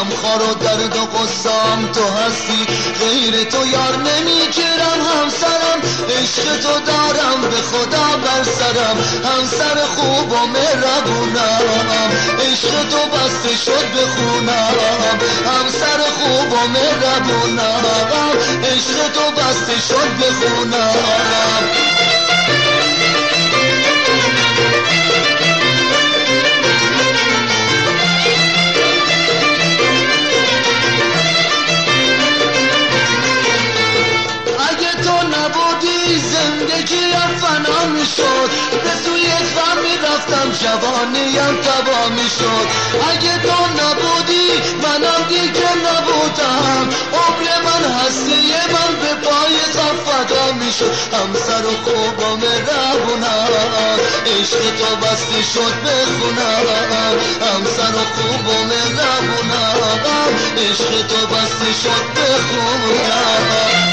غمخوار و درد و غصام تو هستی، غیر تو یار نمیگیرم همسرم، عشق تو دارم به خدا بر سرم، همسر خوب و مهربونم، عشق تو بسته شد به خونم، همسر خوب و مهربونم، عشق تو بسته شد به خونم. زندگی فنا میشد، به سوی غم میرفتم جوانیم تبا میشد، اگه تو نبودی منم دیگه نبودم، عمر من هستی من به پای غم فدا میشد، همسر و خوب و مهربونم، عشق تو بسته شد به خونم، همسر و خوب و مهربونم، عشق تو بسته شد به خونم.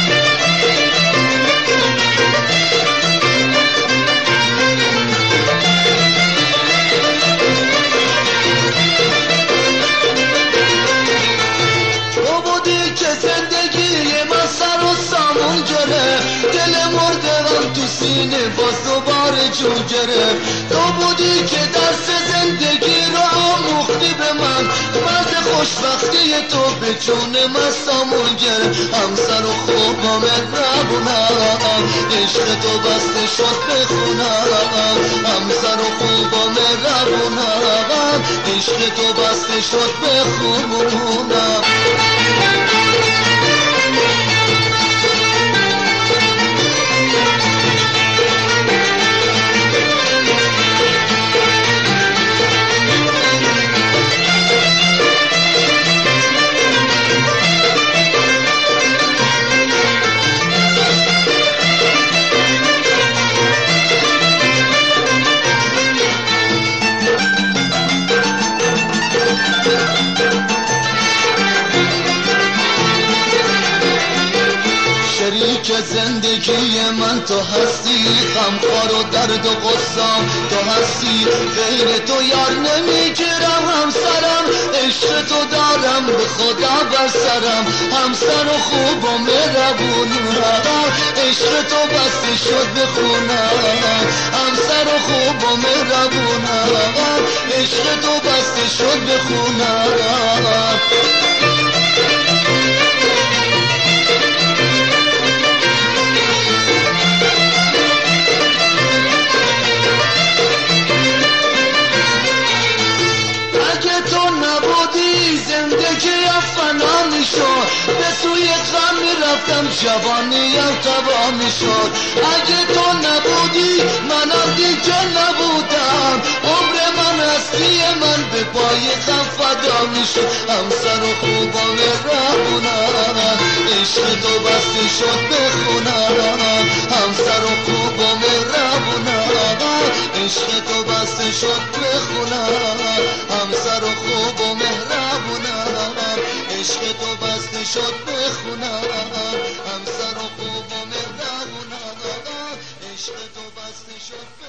باز دوباره جون گرفت، تو بودی که درس زندگی رو آموختی به من، مرد خوشبختی تو به جون من سامون گرفت، همسر و خوب و مهربونم، عشق تو بسته شد به خونم، همسر و خوب و مهربونم، عشق تو بسته شد به خونم. که زندگی من تو هستی، غمخوار و درد و غصام تو هستی، غیر تو یار نمیگیرم همسرم، عشق تو دارم به خدا بر سرم، همسر و خوب و مهربونم، عشق تو بسته شد به خونم، همسر و خوب و مهربونم، عشق تو بسته شد به خونم. به سوی غم میرفتم جوانیم تبا میشد، اگه تو نبودی منم دیگه نبودم، عمر من هستی من به پای غم فدا میشد، همسر و خوب و مهربونم، عشق تو بسته شد به خونم، همسر و خوب و مهربونم، عشق تو بسته شد به خونم، همسر و خوب و مهربونم، عشق تو بسته شد به خونم، همسر و خوب و مهربونم، عشق تو بسته شد.